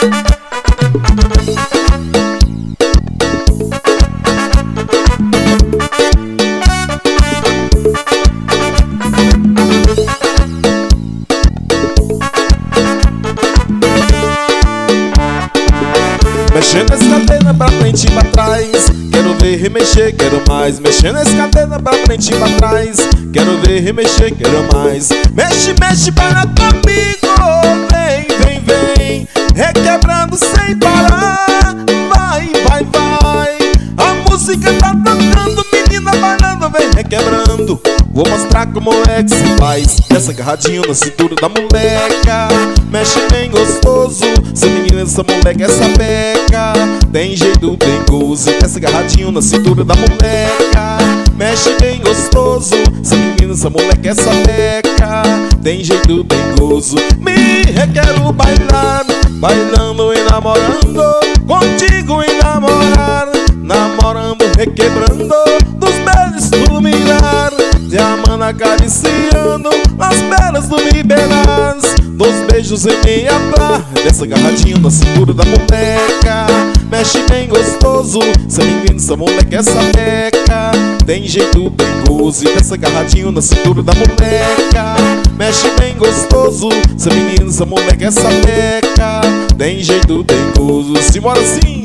Mexendo essa cadena pra frente e pra trás, quero ver remexer, quero mais. Mexendo essa cadena pra frente e pra trás, quero ver remexer, quero mais. Mexe, mexe, para comigo, vem, vem, vem, requebrando sem parar. Vai, vai, vai, a música tá tocando, menina bailando, vem requebrando. Vou mostrar como é que se faz. Essa agarradinho na cintura da moleca, mexe bem gostoso. Essa menina, essa moleca, essa peca, tem jeito, tem gozo. Essa agarradinho na cintura da moleca, mexe bem gostoso. Essa menina, essa moleca, essa peca, tem jeito, tem gozo. Me requero bailar, bailando e namorando, contigo e namorar, namorando, requebrando, dos beijos do mirar, te amando, acariciando as pernas do me beiras, dos beijos em meia pra. Dessa agarradinho na cintura da moleca, mexe bem gostoso. Essa menina, essa moleca, essa peca, tem jeito, tem gozo. E dessa agarradinho na cintura da moleca, mexe bem gostoso. Essa menina, essa moleca, essa peca, tem jeito, tem gozo. Simbora assim.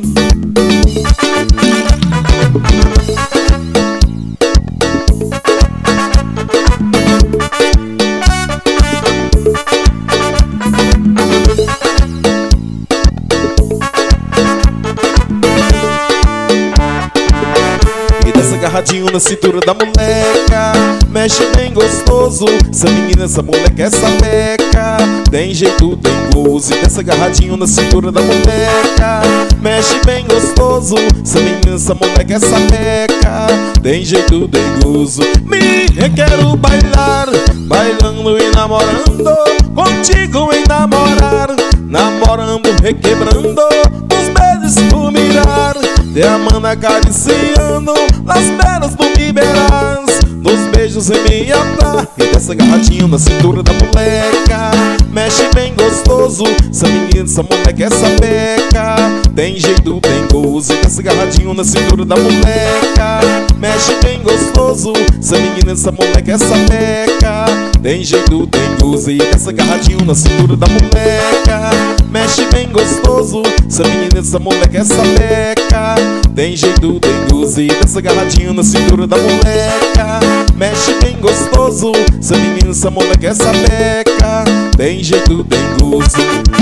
Agarradinho na cintura da moleca, mexe bem gostoso. Essa menina, essa moleca, essa peca, tem jeito, tem gozo. E dessa agarradinho na cintura da moleca, mexe bem gostoso. Essa menina, essa moleca, essa peca, tem jeito, tem gozo. Me requero bailar, bailando e namorando, contigo e namorar, namorando, requebrando, os beijos por mirar, te amando, acariciando as pernas do me beiras, dos beijos em meia pra. E dessa agarradinho na cintura da moleca, mexe bem gostoso. Essa menina, essa moleca, essa peca, tem jeito, tem gozo. E dessa agarradinho na cintura da moleca, mexe bem gostoso. Essa menina, essa moleca, essa peca, tem jeito, tem gozo. E dessa agarradinho na cintura da moleca, mexe bem gostoso. Essa menina, essa moleca, essa peca, tem jeito, tem gozo. E dessa agarradinho na cintura da moleca, mexe bem gostoso. Essa menina, essa moleca, essa peca, tem jeito, tem gozo.